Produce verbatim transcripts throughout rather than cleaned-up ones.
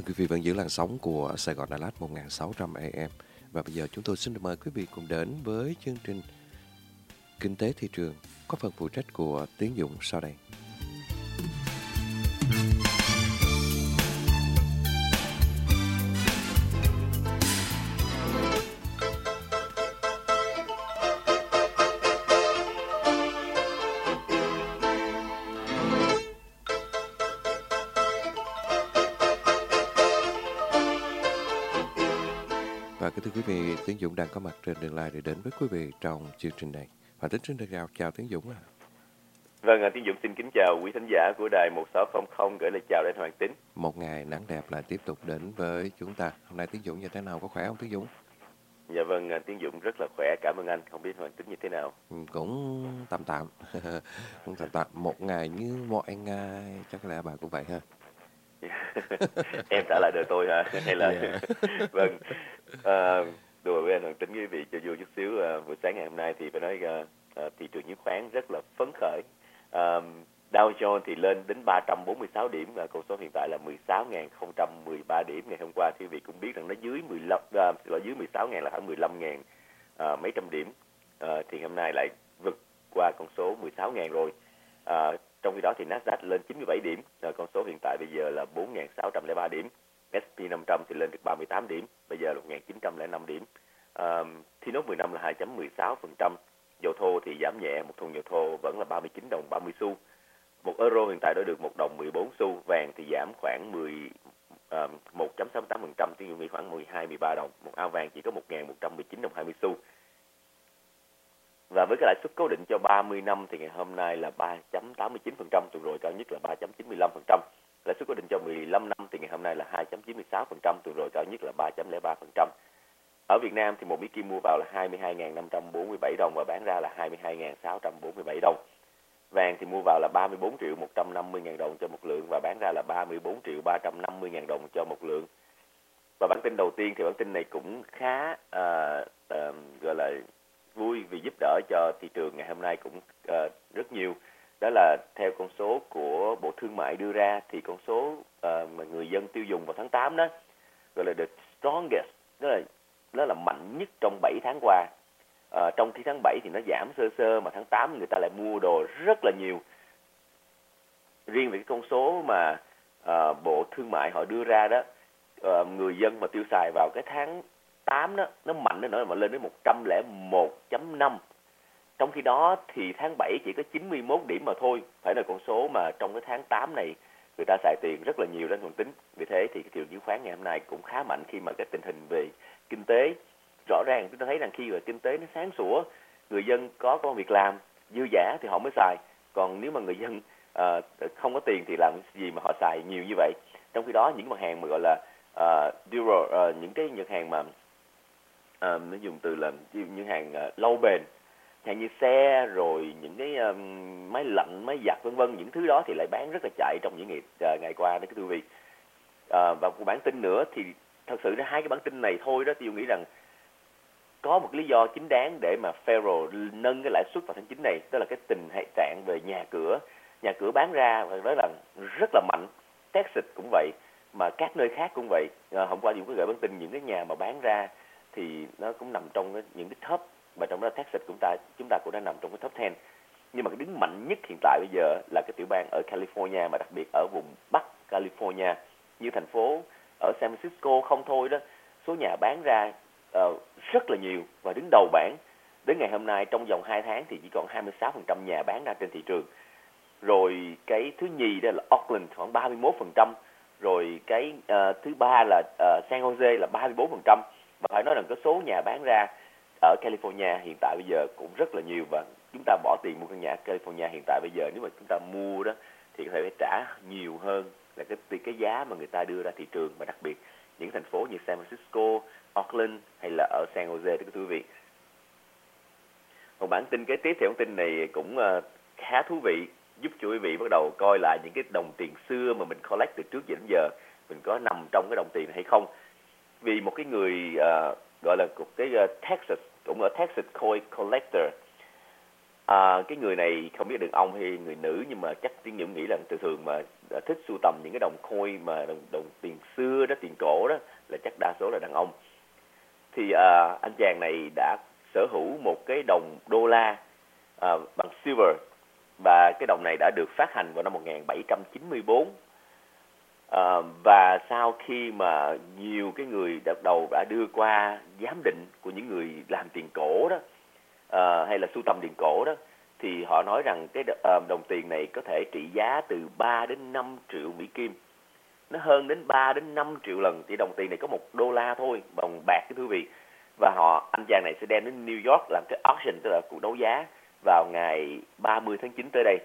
quý vị vẫn giữ làn sóng của Sài Gòn Đà Lạt một nghìn sáu trăm a em. Và bây giờ chúng tôi xin mời quý vị cùng đến với chương trình Kinh tế thị trường có phần phụ trách của Tiến Dũng sau đây. Và kính thưa quý vị, Tiến Dũng đang có mặt trên đường live để đến với quý vị trong chương trình này. Và Tiến Dũng chào, chào Tiến Dũng ạ. Vâng, Tiến Dũng xin kính chào quý thính giả của đài một sáu không không, gửi lời chào đến Hoàng Tín. Một ngày nắng đẹp lại tiếp tục đến với chúng ta. Hôm nay Tiến Dũng như thế nào, có khỏe không Tiến Dũng? Dạ vâng, Tiến Dũng rất là khỏe, cảm ơn anh. Không biết Hoàng Tín như thế nào? Ừ, cũng tạm tạm. Cũng tạm tạm. Một ngày như mọi ngày, chắc lẽ bà cũng vậy ha. Em trả lại đời tôi hả? Hay là Yeah. Vâng, à, đùa với anh Hoàng Tín, quý vị cho vui chút xíu. À, buổi sáng ngày hôm nay thì phải nói à, à, thị trường chứng khoán rất là phấn khởi. à, Dow Jones thì lên đến ba trăm bốn mươi sáu điểm, và con số hiện tại là mười sáu nghìn không trăm mười ba điểm. Ngày hôm qua thì quý vị cũng biết rằng nó dưới mười lăm, à, dưới mười sáu nghìn là khoảng mười lăm nghìn à, mấy trăm điểm. À, thì hôm nay lại vượt qua con số mười sáu nghìn rồi. À, trong khi đó thì Nasdaq lên chín mươi bảy điểm, à, con số hiện tại bây giờ là bốn nghìn sáu trăm lẻ ba điểm. ét pê năm trăm thì lên được ba mươi tám điểm, bây giờ là một nghìn chín trăm lẻ năm điểm. À, T nốt mười lăm là hai phẩy mười sáu phần trăm. Dầu thô thì giảm nhẹ, một thùng dầu thô vẫn là ba mươi chín đồng ba mươi xu. Một euro hiện tại đã được một đồng mười bốn xu. Vàng thì giảm khoảng mười, uh, một phẩy sáu mươi tám phần trăm, tiêu nghĩ khoảng mười hai mười ba đồng. Một ao vàng chỉ có một nghìn một trăm mười chín đồng hai mươi xu. Và với cái lãi suất cố định cho ba mươi năm thì ngày hôm nay là ba phẩy tám mươi chín phần trăm, tuần rồi cao nhất là ba phẩy chín mươi lăm phần trăm. Lãi suất cố định cho mười lăm năm thì ngày hôm nay là hai phẩy chín mươi sáu phần trăm, tuần rồi cao nhất là ba phẩy không ba phần trăm. Ở Việt Nam thì một Mỹ Kim mua vào là hai mươi hai nghìn năm trăm bốn mươi bảy đồng và bán ra là hai mươi hai nghìn sáu trăm bốn mươi bảy đồng. Vàng thì mua vào là ba mươi bốn triệu một trăm năm mươi nghìn đồng cho một lượng và bán ra là ba mươi bốn triệu ba trăm năm mươi nghìn đồng cho một lượng. Và bản tin đầu tiên thì bản tin này cũng khá à, à, gọi là vui vì giúp đỡ cho thị trường ngày hôm nay cũng uh, rất nhiều. Đó là theo con số của Bộ Thương mại đưa ra thì con số uh, mà người dân tiêu dùng vào tháng tám đó gọi là the strongest, đó là đó là mạnh nhất trong bảy tháng qua. Uh, trong khi tháng bảy thì nó giảm sơ sơ, mà tháng tám người ta lại mua đồ rất là nhiều. Riêng về cái con số mà uh, Bộ Thương mại họ đưa ra đó, uh, người dân mà tiêu xài vào cái tháng tám đó, nó mạnh đến nỗi mà lên đến một trăm lẻ một phẩy năm. Trong khi đó thì tháng bảy chỉ có chín mươi mốt điểm mà thôi. Phải là con số mà trong cái tháng tám này người ta xài tiền rất là nhiều đến nguồn tính. Vì thế thì cái thị trường chứng khoán ngày hôm nay cũng khá mạnh khi mà cái tình hình về kinh tế, rõ ràng chúng ta thấy rằng khi mà kinh tế nó sáng sủa, người dân có công việc làm dư dả thì họ mới xài. Còn nếu mà người dân uh, không có tiền thì làm gì mà họ xài nhiều như vậy. Trong khi đó những mặt hàng mà gọi là uh, duro, uh, những cái mặt hàng mà À, nó dùng từ là những hàng uh, lâu bền, hàng như xe rồi những cái um, máy lạnh, máy giặt vân vân, những thứ đó thì lại bán rất là chạy trong những ngày uh, ngày qua đó cái quý vị. À, và một bản tin nữa thì thật sự ra hai cái bản tin này thôi đó, tôi nghĩ rằng có một lý do chính đáng để mà Federal nâng cái lãi suất vào tháng chín này, đó là cái tình trạng về nhà cửa, nhà cửa bán ra và nói là rất là mạnh. Texas cũng vậy, mà các nơi khác cũng vậy. À, hôm qua chúng có gửi bản tin những cái nhà mà bán ra thì nó cũng nằm trong những cái top, và trong đó Texas chúng ta chúng ta cũng đã nằm trong cái top mười. Nhưng mà cái đứng mạnh nhất hiện tại bây giờ là cái tiểu bang ở California, mà đặc biệt ở vùng Bắc California, như thành phố ở San Francisco không thôi đó, số nhà bán ra uh, rất là nhiều và đứng đầu bảng. Đến ngày hôm nay trong vòng hai tháng thì chỉ còn hai mươi sáu phần trăm nhà bán ra trên thị trường. Rồi cái thứ nhì đó là Oakland khoảng ba mươi mốt phần trăm, rồi cái uh, thứ ba là uh, San Jose là ba mươi bốn phần trăm. Và phải nói rằng cái số nhà bán ra ở California hiện tại bây giờ cũng rất là nhiều, và chúng ta bỏ tiền mua căn nhà ở California hiện tại bây giờ, nếu mà chúng ta mua đó thì có thể phải trả nhiều hơn là cái cái giá mà người ta đưa ra thị trường, và đặc biệt những thành phố như San Francisco, Oakland hay là ở San Jose đó quý vị. Một bản tin kế tiếp thì bản tin này cũng uh, khá thú vị, giúp cho quý vị bắt đầu coi lại những cái đồng tiền xưa mà mình collect từ trước đến giờ, mình có nằm trong cái đồng tiền này hay không. Vì một cái người uh, gọi là một cái uh, Texas, cũng ở Texas Coin Collector, uh, cái người này không biết đàn ông hay người nữ, nhưng mà chắc Tiến Dũng nghĩ là thường thường mà uh, thích sưu tầm những cái đồng coin mà đồng, đồng tiền xưa đó, tiền cổ đó, là chắc đa số là đàn ông. Thì uh, anh chàng này đã sở hữu một cái đồng đô la uh, bằng silver, và cái đồng này đã được phát hành vào năm một nghìn bảy trăm chín mươi tư. Uh, và sau khi mà nhiều cái người đợt đầu đã đưa qua giám định của những người làm tiền cổ đó, uh, hay là sưu tầm tiền cổ đó, thì họ nói rằng cái uh, đồng tiền này có thể trị giá từ ba đến năm triệu Mỹ Kim. Nó hơn đến ba đến năm triệu lần. Thì đồng tiền này có một đô la thôi, bằng bạc cái thưa quý vị. Và họ, anh chàng này sẽ đem đến New York làm cái auction, tức là cuộc đấu giá, vào ngày ba mươi tháng chín tới đây.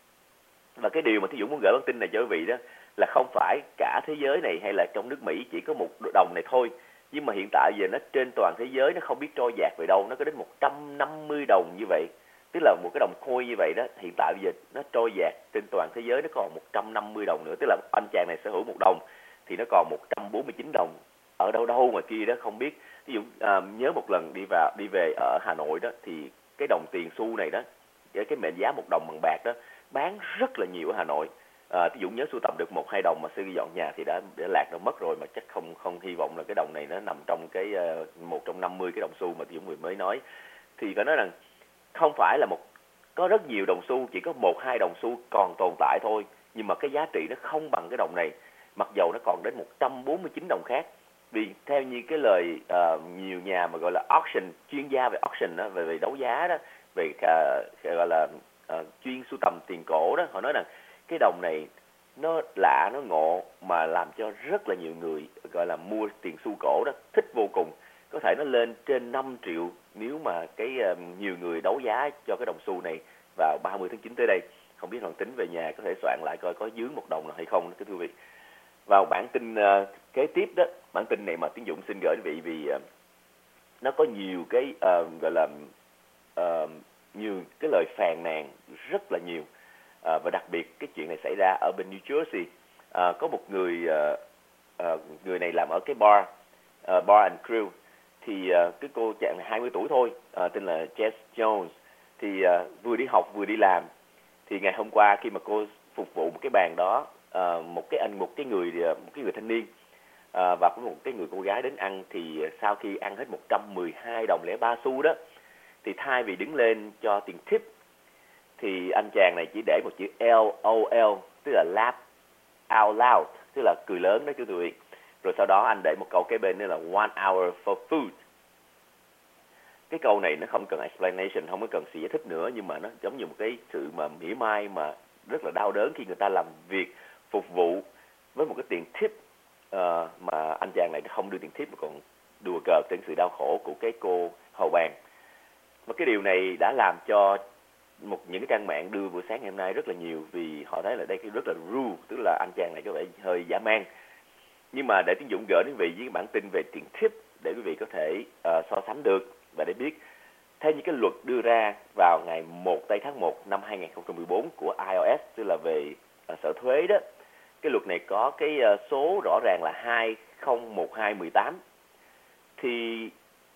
Và cái điều mà Thí Dũng muốn gửi bản tin này cho quý vị đó là không phải cả thế giới này hay là trong nước Mỹ chỉ có một đồng này thôi, nhưng mà hiện tại giờ nó trên toàn thế giới, nó không biết trôi dạt về đâu, nó có đến một trăm năm mươi đồng như vậy. Tức là một cái đồng coin như vậy đó, hiện tại bây giờ nó trôi dạt trên toàn thế giới, nó còn một trăm năm mươi đồng nữa. Tức là anh chàng này sở hữu một đồng thì nó còn một trăm bốn mươi chín đồng ở đâu đâu ngoài kia đó không biết. Ví dụ à, nhớ một lần đi vào đi về ở Hà Nội đó, thì cái đồng tiền xu này đó, cái mệnh giá một đồng bằng bạc đó bán rất là nhiều ở Hà Nội. À, ví dụ nhớ sưu tầm được một hai đồng mà sư dọn nhà thì đã để lạc nó mất rồi, mà chắc không không hy vọng là cái đồng này nó nằm trong cái uh, một trong năm mươi cái đồng xu mà Dũng vừa mới nói. Thì phải nói rằng không phải là một có rất nhiều đồng xu, chỉ có một hai đồng xu còn tồn tại thôi, nhưng mà cái giá trị nó không bằng cái đồng này, mặc dầu nó còn đến một trăm bốn mươi chín đồng khác. Vì theo như cái lời uh, nhiều nhà mà gọi là auction, chuyên gia về auction đó, về, về đấu giá đó, về uh, gọi là uh, chuyên sưu tầm tiền cổ đó, họ nói rằng cái đồng này nó lạ, nó ngộ, mà làm cho rất là nhiều người gọi là mua tiền xu cổ đó thích vô cùng. Có thể nó lên trên năm triệu nếu mà cái uh, nhiều người đấu giá cho cái đồng xu này vào ba mươi tháng chín tới đây. Không biết Hoàng Tính về nhà có thể soạn lại coi có dướng một đồng nào hay không, thưa quý vị. Vào bản tin uh, kế tiếp đó, bản tin này mà Tiến Dũng xin gửi quý vị vì uh, nó có nhiều cái uh, gọi là uh, nhiều cái lời phàn nàn rất là nhiều. Uh, và đặc biệt cái chuyện này xảy ra ở bên New Jersey. Uh, có một người uh, uh, người này làm ở cái bar uh, bar and grill. Thì uh, cái cô chàng hai mươi tuổi thôi, uh, tên là Jess Jones. Thì uh, vừa đi học vừa đi làm. Thì ngày hôm qua khi mà cô phục vụ một cái bàn đó, uh, một cái anh một cái người một cái người thanh niên uh, và có một cái người cô gái đến ăn, thì sau khi ăn hết một trăm mười hai đồng lẻ ba xu đó, thì thay vì đứng lên cho tiền tip, thì anh chàng này chỉ để một chữ L O L, tức là laugh out loud, tức là cười lớn đó, chú quý vị. Rồi sau đó anh để một câu kế bên nữa là one hour for food. Cái câu này nó không cần explanation, không có cần sự giải thích nữa, nhưng mà nó giống như một cái sự mà mỉa mai mà rất là đau đớn khi người ta làm việc phục vụ với một cái tiền tip, uh, mà anh chàng này không đưa tiền tip mà còn đùa cợt trên sự đau khổ của cái cô hầu bàn. Và cái điều này đã làm cho một những cái trang mạng đưa buổi sáng ngày hôm nay rất là nhiều, vì họ thấy là đây rất là rude, tức là anh chàng này có vẻ hơi dã man. Nhưng mà để Tiến Dũng gửi đến quý vị với bản tin về tiền tip để quý vị có thể uh, so sánh được và để biết theo những cái luật đưa ra vào ngày một tây tháng một năm hai nghìn không trăm mười bốn của I R S, tức là về uh, sở thuế đó. Cái luật này có cái uh, số rõ ràng là hai không một hai một tám. Thì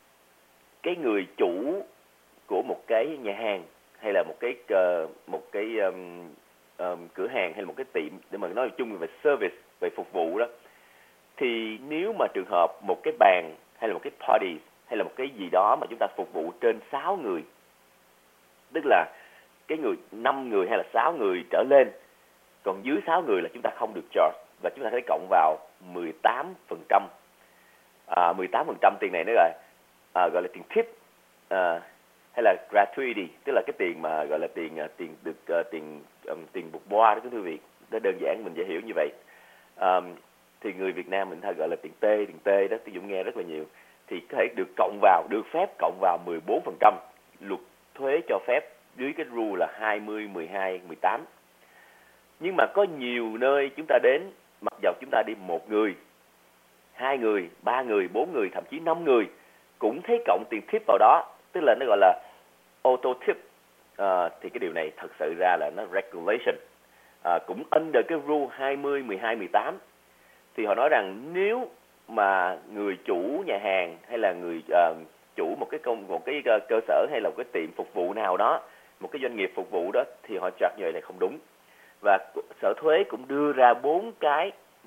cái người chủ của một cái nhà hàng hay là một cái uh, một cái um, um, cửa hàng hay là một cái tiệm, để mà nói chung về service, về phục vụ đó, thì nếu mà trường hợp một cái bàn hay là một cái party hay là một cái gì đó mà chúng ta phục vụ trên sáu người, tức là cái người năm người hay là sáu người trở lên, còn dưới sáu người là chúng ta không được charge, và chúng ta phải cộng vào mười tám phần trăm. À, mười tám phần trăm tiền này nó gọi, à, gọi là tiền tip, à, hay là gratuity, tức là cái tiền mà gọi là tiền tiền được uh, tiền um, tiền bột boa đó, quý vị. Nó đơn giản mình dễ hiểu như vậy. Um, thì người Việt Nam mình hay gọi là tiền T, tiền T đó, Tôi Dũng nghe rất là nhiều. Thì có thể được cộng vào, được phép cộng vào mười bốn phần trăm. Luật thuế cho phép dưới cái rule là hai mươi, mười hai, mười tám. Nhưng mà có nhiều nơi chúng ta đến, mặc dầu chúng ta đi một người, hai người, ba người, bốn người, thậm chí năm người, cũng thấy cộng tiền tip vào đó, tức là nó gọi là auto tip. À, thì cái điều này thật sự ra là nó regulation, à, cũng under cái rule hai mươi, mười hai, mười tám. Thì họ nói rằng nếu mà người chủ nhà hàng hay là người uh, chủ một cái công một cái uh, cơ sở hay là một cái tiệm phục vụ nào đó, một cái doanh nghiệp phục vụ đó, thì họ charge như vậy là không đúng. Và sở thuế cũng đưa ra bốn cái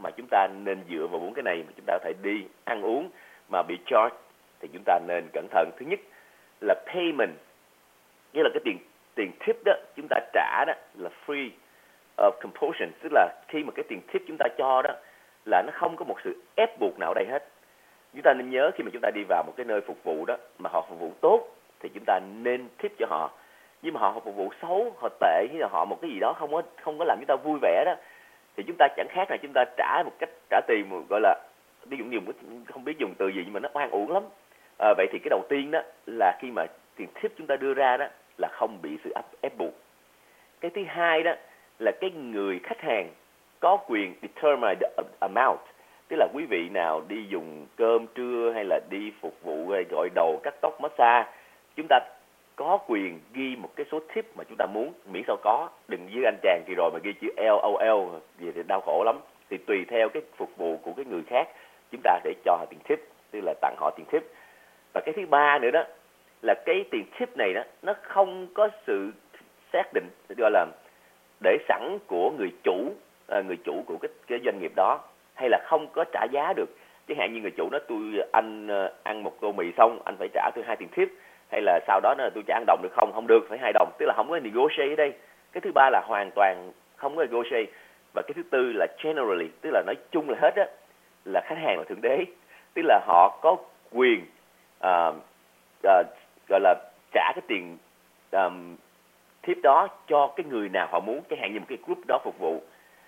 mà chúng ta nên dựa vào bốn cái này mà chúng ta có thể đi ăn uống mà bị charge thì chúng ta nên cẩn thận. Thứ nhất là payment, nghĩa là cái tiền tiền tip đó chúng ta trả đó là free of compulsion, tức là khi mà cái tiền tip chúng ta cho đó là nó không có một sự ép buộc nào ở đây hết. Chúng ta nên nhớ khi mà chúng ta đi vào một cái nơi phục vụ đó mà họ phục vụ tốt thì chúng ta nên tip cho họ. Nhưng mà họ phục vụ xấu, họ tệ, hay là họ một cái gì đó không có không có làm chúng ta vui vẻ đó, thì chúng ta chẳng khác là chúng ta trả một cách trả tiền một gọi là, ví dụ dùng không biết dùng từ gì nhưng mà nó oan uổng lắm. À, vậy thì cái đầu tiên đó là khi mà tiền tip chúng ta đưa ra đó là không bị sự ép, ép buộc. Cái thứ hai đó là cái người khách hàng có quyền determine the amount, tức là quý vị nào đi dùng cơm trưa hay là đi phục vụ hay gội đầu, cắt tóc, massage, chúng ta có quyền ghi một cái số tip mà chúng ta muốn, miễn sao có, đừng như anh chàng kỳ rồi mà ghi chữ LOL gì thì đau khổ lắm. Thì tùy theo cái phục vụ của cái người khác chúng ta sẽ cho họ tiền tip, tức là tặng họ tiền tip. Và cái thứ ba nữa đó là cái tiền tip này đó nó không có sự xác định, gọi là để sẵn của người chủ, à, người chủ của cái, cái doanh nghiệp đó, hay là không có trả giá được. Chẳng hạn như người chủ nói tôi anh ăn một tô mì xong anh phải trả tôi hai tiền tip, hay là sau đó là tôi trả ăn đồng được không? Không được, phải hai đồng, tức là không có negotiate ở đây. Cái thứ ba là hoàn toàn không có negotiate. Và cái thứ tư là generally, tức là nói chung là hết á, là khách hàng là thượng đế, tức là họ có quyền uh, uh, gọi là trả cái tiền um, tip đó cho cái người nào họ muốn. Chẳng hạn như một cái group đó phục vụ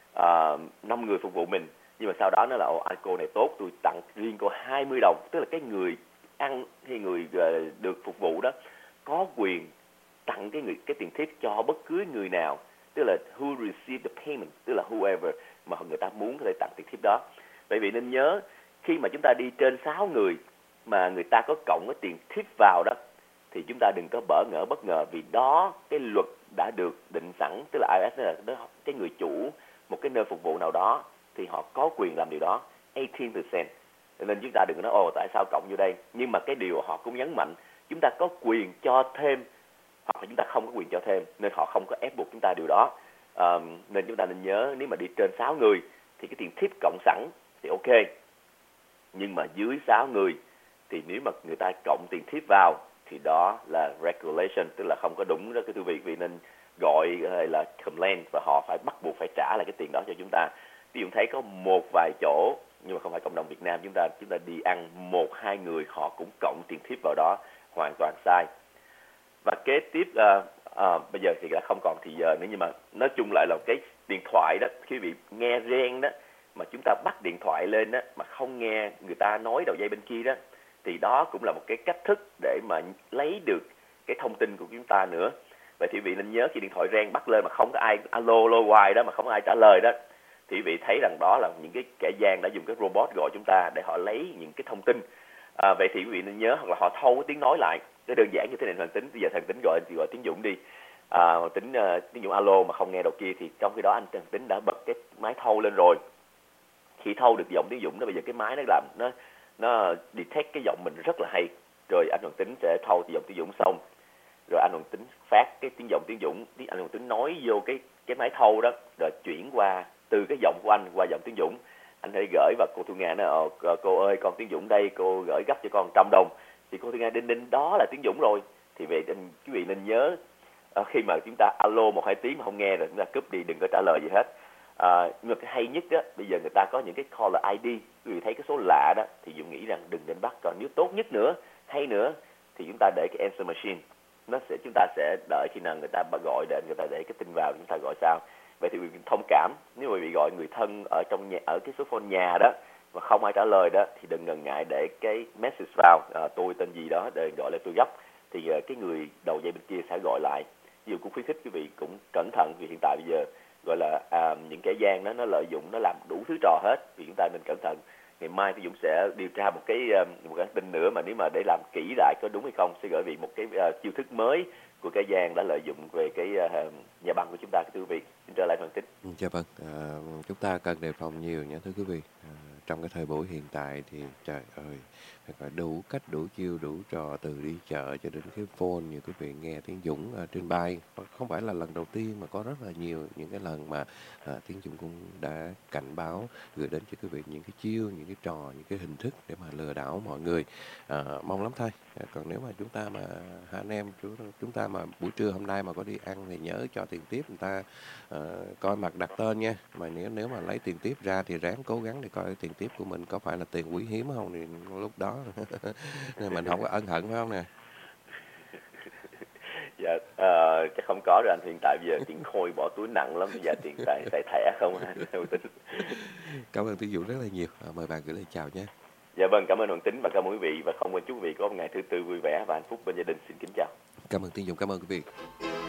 năm uh, người phục vụ mình, nhưng mà sau đó nó là ồ anh cô này tốt, tôi tặng riêng cô hai mươi đồng, tức là cái người ăn hay người uh, được phục vụ đó có quyền tặng cái người cái tiền tip cho bất cứ người nào, tức là who receive the payment, tức là whoever mà người ta muốn có thể tặng tiền tip đó. Bởi vì nên nhớ khi mà chúng ta đi trên sáu người mà người ta có cộng cái tiền tip vào đó thì chúng ta đừng có bỡ ngỡ bất ngờ, vì đó cái luật đã được định sẵn, tức là i rờ ét là cái người chủ một cái nơi phục vụ nào đó thì họ có quyền làm điều đó eighteen percent. Nên chúng ta đừng có nói ồ tại sao cộng vô đây, nhưng mà cái điều họ cũng nhấn mạnh chúng ta có quyền cho thêm hoặc là chúng ta không có quyền cho thêm, nên họ không có ép buộc chúng ta điều đó. À, nên chúng ta nên nhớ nếu mà đi trên sáu người thì cái tiền tip cộng sẵn thì ok, nhưng mà dưới sáu người thì nếu mà người ta cộng tiền tip vào thì đó là regulation, tức là không có đúng đó cái quý vị, vì nên gọi hay là complain và họ phải bắt buộc phải trả lại cái tiền đó cho chúng ta. Ví dụ thấy có một vài chỗ nhưng mà không phải cộng đồng Việt Nam, chúng ta chúng ta đi ăn một hai người họ cũng cộng tiền tip vào đó, hoàn toàn sai. Và kế tiếp à, à, bây giờ thì đã không còn thì giờ nữa, nhưng mà nói chung lại là cái điện thoại đó, khi bị nghe reng đó mà chúng ta bắt điện thoại lên đó mà không nghe người ta nói đầu dây bên kia đó, thì đó cũng là một cái cách thức để mà lấy được cái thông tin của chúng ta nữa. Vậy thì vị nên nhớ khi điện thoại reng bắt lên mà không có ai alo alo hoài đó mà không có ai trả lời đó, thì vị thấy rằng đó là những cái kẻ gian đã dùng cái robot gọi chúng ta để họ lấy những cái thông tin. À, vậy thì quý vị nên nhớ, hoặc là họ thâu cái tiếng nói lại. Cái đơn giản như thế này, thằng Tính bây giờ thằng Tính gọi thì gọi Tiến Dũng đi, à, Tính uh, Tiến Dũng alo mà không nghe đầu kia, thì trong khi đó anh thằng Tính đã bật cái máy thâu lên rồi. Khi thâu được giọng Tiến Dũng đó, bây giờ cái máy nó làm nó nó detect cái giọng mình rất là hay, rồi anh Hoàng Tính sẽ thâu thì giọng Tiến Dũng xong, rồi anh Hoàng Tính phát cái tiếng giọng Tiến Dũng, anh Hoàng Tính nói vô cái cái máy thâu đó, rồi chuyển qua từ cái giọng của anh qua giọng Tiến Dũng. Anh hãy gửi và cô Thu Nga nói cô ơi con Tiến Dũng đây, cô gửi gấp cho con trăm đồng, thì cô Thu Nga đinh đinh đó là Tiến Dũng rồi. Thì về quý vị nên nhớ khi mà chúng ta alo một hai tiếng mà không nghe rồi chúng ta cúp đi, đừng có trả lời gì hết. À, nhưng mà cái hay nhất á, bây giờ người ta có những cái caller i đê, quý vị thấy cái số lạ đó thì Dũng nghĩ rằng đừng nên bắt. Còn nếu tốt nhất nữa, hay nữa thì chúng ta để cái answer machine, nó sẽ chúng ta sẽ đợi khi nào người ta gọi để người ta để cái tin vào, chúng ta gọi sao. Vậy thì quý vị thông cảm, nếu mà bị gọi người thân ở trong nhà, ở cái số phone nhà đó mà không ai trả lời đó thì đừng ngần ngại để cái message vào, à, tôi tên gì đó để gọi lại tôi gấp, thì uh, cái người đầu dây bên kia sẽ gọi lại. Ví dụ cũng khuyến khích quý vị cũng cẩn thận, vì hiện tại bây giờ gọi là à, những kẻ gian đó nó lợi dụng, nó làm đủ thứ trò hết, vì chúng ta nên cẩn thận. Ngày mai thì Dũng sẽ điều tra một cái một cái tin nữa, mà nếu mà để làm kỹ lại có đúng hay không sẽ gửi vị một cái uh, chiêu thức mới của kẻ gian đã lợi dụng về cái uh, nhà băng của chúng ta, thưa quý vị. Xin trở lại phần tích. Dạ vâng, à, chúng ta cần đề phòng nhiều nha thưa quý vị. À, trong cái thời buổi hiện tại thì trời ơi, thật là đủ cách, đủ chiêu, đủ trò, từ đi chợ cho đến cái phone như quý vị nghe Tiến Dũng à, trên bay. Không phải là lần đầu tiên mà có rất là nhiều những cái lần mà à, Tiến Dũng cũng đã cảnh báo gửi đến cho quý vị những cái chiêu, những cái trò, những cái hình thức để mà lừa đảo mọi người. À, mong lắm thôi. À, còn nếu mà chúng ta mà hai anh em chúng, chúng ta mà buổi trưa hôm nay mà có đi ăn thì nhớ cho tiền tiếp người ta, ờ, coi mặt đặt tên nha. Mà nếu nếu mà lấy tiền tiếp ra thì ráng cố gắng để coi cái tiền tiếp của mình có phải là tiền quý hiếm không, thì lúc đó mình không có ân hận, phải không nè? Dạ, ờ, chắc không có rồi anh. Hiện tại bây giờ tiền khôi bỏ túi nặng lắm, bây giờ tiền tại tại thẻ không anh, theo tính. Cảm ơn Tiến Dũng rất là nhiều. À, mời bạn gửi lời chào nhé. Dạ vâng, cảm ơn Hoàng Tính và cảm ơn quý vị, và không quên chúc quý vị có một ngày thứ tư vui vẻ và hạnh phúc bên gia đình. Xin kính chào. Cảm ơn Tiến Dũng, cảm ơn quý vị.